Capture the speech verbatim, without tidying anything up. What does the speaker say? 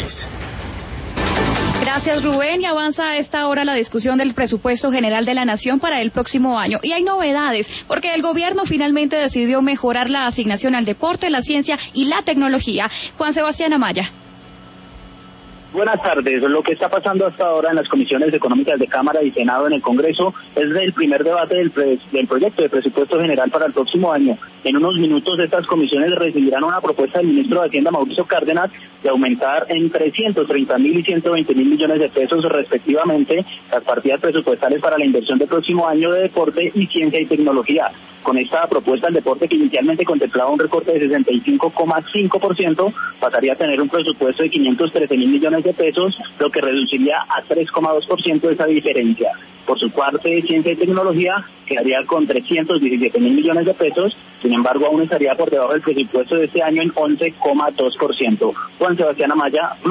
país. Gracias, Rubén. Y avanza a esta hora la discusión del presupuesto general de la Nación para el próximo año. Y hay novedades, porque el gobierno finalmente decidió mejorar la asignación al deporte, la ciencia y la tecnología. Juan Sebastián Amaya. Buenas tardes. Lo que está pasando hasta ahora en las comisiones económicas de Cámara y Senado en el Congreso es el primer debate del, pre del proyecto de presupuesto general para el próximo año. En unos minutos estas comisiones recibirán una propuesta del ministro de Hacienda, Mauricio Cárdenas, de aumentar en trescientos treinta mil y ciento veinte mil millones de pesos respectivamente las partidas presupuestales para la inversión del próximo año de deporte y ciencia y tecnología. Con esta propuesta, el deporte, que inicialmente contemplaba un recorte de sesenta y cinco coma cinco por ciento, pasaría a tener un presupuesto de quinientos trece mil millones de pesos, lo que reduciría a tres coma dos por ciento de esa diferencia. Por su parte, ciencia y tecnología quedaría con trescientos diecisiete mil millones de pesos, sin embargo, aún estaría por debajo del presupuesto de este año en once coma dos por ciento. Juan Sebastián Amaya.